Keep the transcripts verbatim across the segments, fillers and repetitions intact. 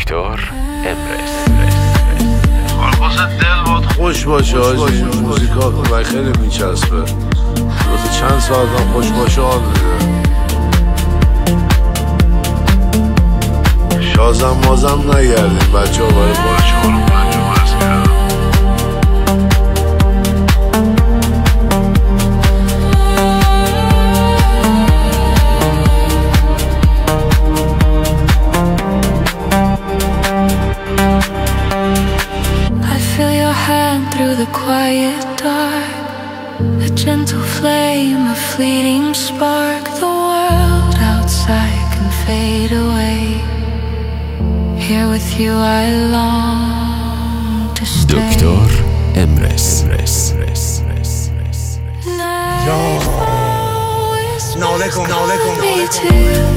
دکتر امرس. خالقوس دل باد خوش باشه آجی، موزیکا من خیلی میچسبه، واسه چند ساعت هم خوش باشه حال میده. شازم مازم نگردیم بچه ها، برای بار چهارم پنجم عرض کردم. Through the quiet dark, a gentle flame, a fleeting spark. The world outside can fade away. Here with you I long to stay. دکتر امرس. ناله کن ناله کن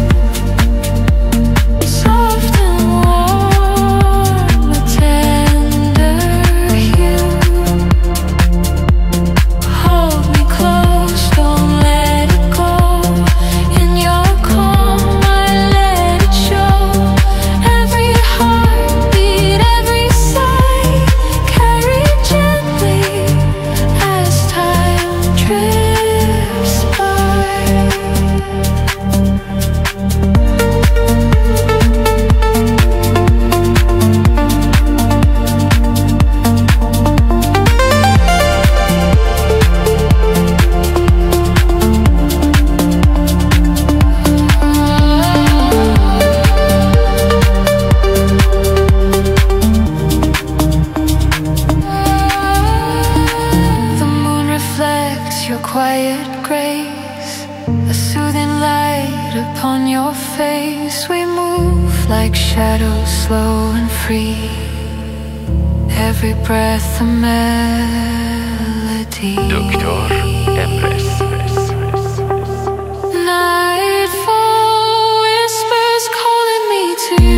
quiet grace, a soothing light upon your face. We move like shadows, slow and free. Every breath a melody. دکتر امرس. Nightfall whispers calling me to you.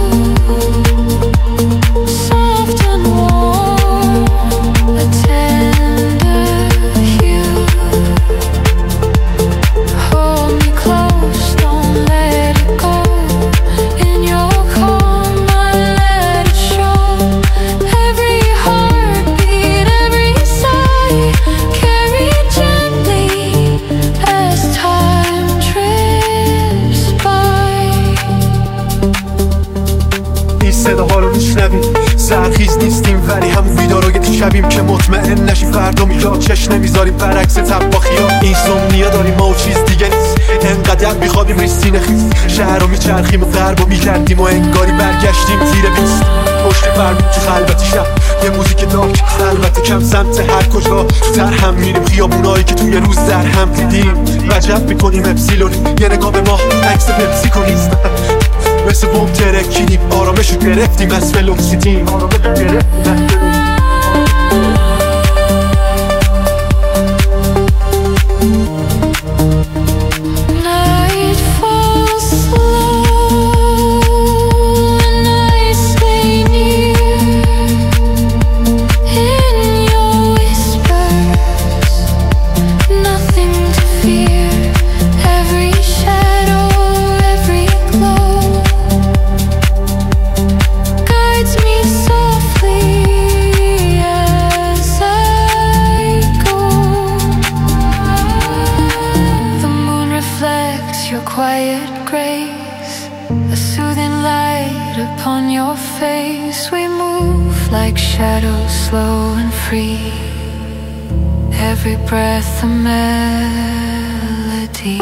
Soft and warm, a tender hue. Hold me close, don't let it go. In your calm, I let it show. Every heartbeat, every sigh, carry gently as time drifts by. این صداها رو میشنویم، سرخیز نیستیم ولی هم بیداراگتی شبیم که مطمئن نشی فردا میاد چش نمیذاریم برعکس طباخی ها. این سمنیه داریم ما و چیز دیگه نیست، انقدر میخوابیم ریستین خیز. شهر رو میچرخیم و غرب رو میگردیم و انگاری برگشتیم زیر بیست. پشت فرمون تو خلوت شب یه موزیک دارک، البته کم سمت هر کجا در هم میریم. خیابونایی که توی روز در هم دیدیم وجب میکنیم اپسیلونی. یه نگاه به ما عکس پپسی کنیست، مثل بوم ترکیدیم آرامشو گرفتیم از فلوکسیدیم. آرامشو گرفتیم از quiet grace, a soothing light upon your face. We move like shadows, slow and free. Every breath a melody.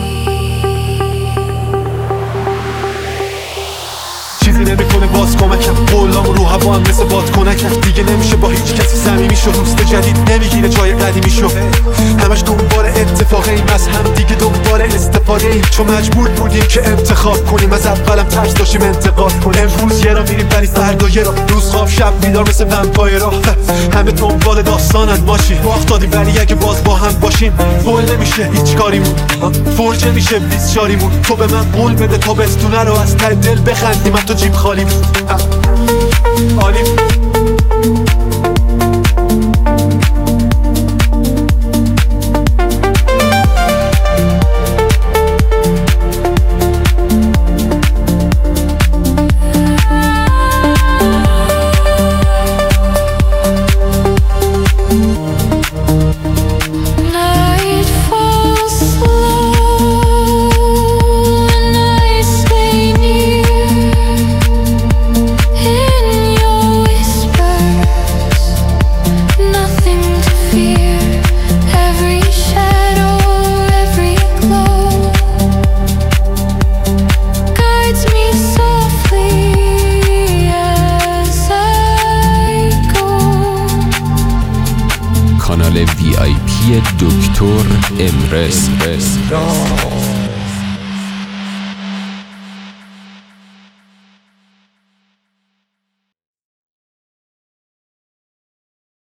چیزی نمیکنه باز کمکم، قولام رو هوا هم مثل باد کنکم. دیگه نمیشه با هیچ کسی صمیمی شد، دوست جدید نمیگیره جای قدیمی شد. همش دنبال اتفاقه ایم، از هم دیگه دنبال استفاده ایم. چون مجبور بودیم که انتخاب کنیم، از اولم ترس داشتیم انتقاد کنیم. امروز یه را میریم ولی فردا یه را، روز خواب شب بیدار مثل ومپایرها. همه دنبال داستانن ماشی باخت دادیم، ولی اگه باز با هم باشیم فول نمیشه هیچ کاریمون، فرجه میشه بیست شاریمون. تو به من قول بده تا بستونه رو از ته دل بخندیم، من تو جیب خالی عالی. آی پی دکتر امرس.